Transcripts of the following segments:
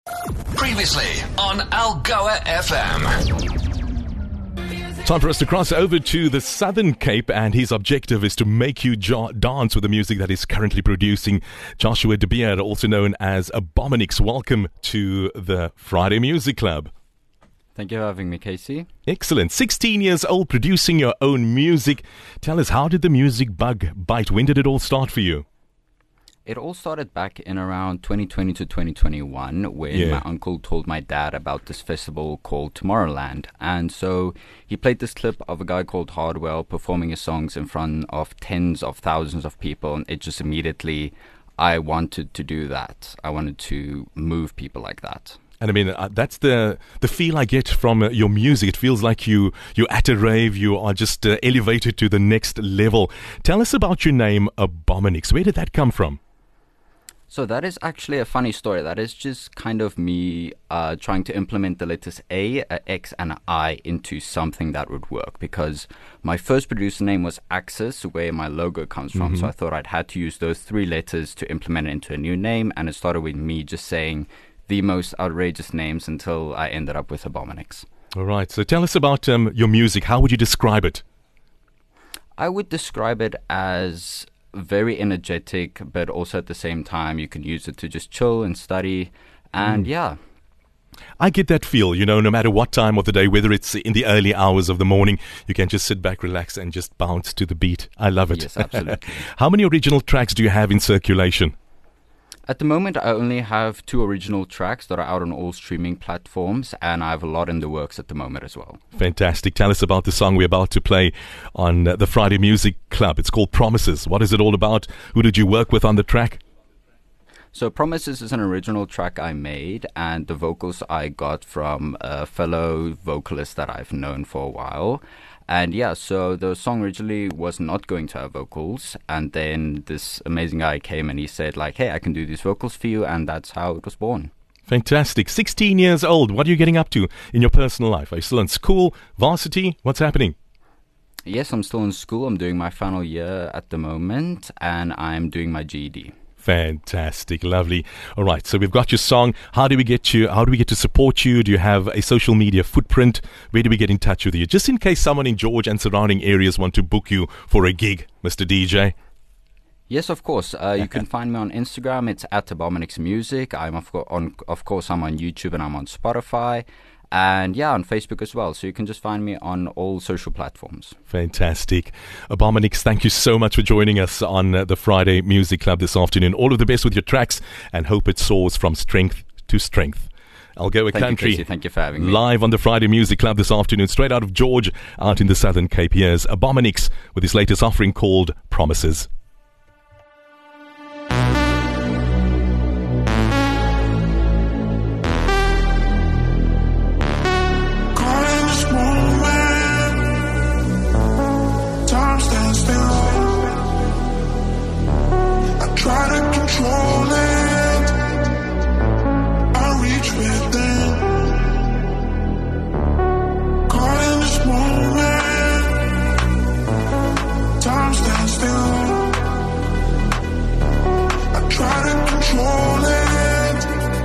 Previously on Algoa FM. Time for us to cross over to the Southern Cape, and his objective is to make you dance with the music that is currently producing. Joshua De Beer, also known as Abominix. Welcome to the Friday Music Club. Thank you for having me, Casey. Excellent. 16 years old, producing your own music. Tell us, how did the music bug bite? When did it all start for you? It all started back in around 2020 to 2021 when my uncle told my dad about this festival called Tomorrowland. And so he played this clip of a guy called Hardwell performing his songs in front of tens of thousands of people. And it just immediately, I wanted to do that. I wanted to move people like that. And I mean, that's the feel I get from your music. It feels like you're at a rave. You are just elevated to the next level. Tell us about your name, Abominix. Where did that come from? So that is actually a funny story. That is just kind of me trying to implement the letters A, X, and I into something that would work. Because my first producer name was Axis, where my logo comes from. So I thought I'd had to use those three letters to implement it into a new name. And it started with me just saying the most outrageous names until I ended up with Abominix. All right. So tell us about your music. How would you describe it? I would describe it as very energetic, but also at the same time you can use it to just chill and study. And I get that feel, no matter what time of the day, whether it's in the early hours of the morning, you can just sit back, relax, and just bounce to the beat. I love it. Yes, absolutely. How many original tracks do you have in circulation? At the moment, I only have 2 original tracks that are out on all streaming platforms, and I have a lot in the works at the moment as well. Fantastic. Tell us about the song we're about to play on the Friday Music Club. It's called Promises. What is it all about? Who did you work with on the track? So Promises is an original track I made, and the vocals I got from a fellow vocalist that I've known for a while. And so the song originally was not going to have vocals, and then this amazing guy came and he said, hey, I can do these vocals for you, and that's how it was born. Fantastic. 16 years old. What are you getting up to in your personal life? Are you still in school, varsity? What's happening? Yes, I'm still in school. I'm doing my final year at the moment, and I'm doing my GED. Fantastic, lovely. All right, so we've got your song. How do we get to support you? Do you have a social media footprint? Where do we get in touch with you? Just in case someone in George and surrounding areas want to book you for a gig, Mr. DJ. Yes, of course. You can find me on Instagram. It's at Abominix Music. I'm I'm on YouTube and I'm on Spotify. And on Facebook as well. So you can just find me on all social platforms. Fantastic. Abominix, thank you so much for joining us on the Friday Music Club this afternoon. All of the best with your tracks, and hope it soars from strength to strength. Algoa Country. Thank you for having me. Live on the Friday Music Club this afternoon, straight out of George, out in the Southern Cape. Here's Abominix with his latest offering called Promises. Try to control it. I reach within. Caught in this moment. Time stands still. I try to control it.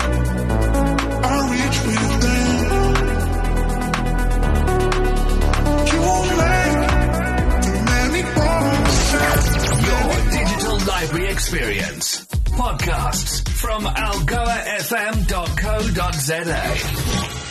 I reach within. You won't make too many promises. Your digital library experience. Podcasts from algoafm.co.za.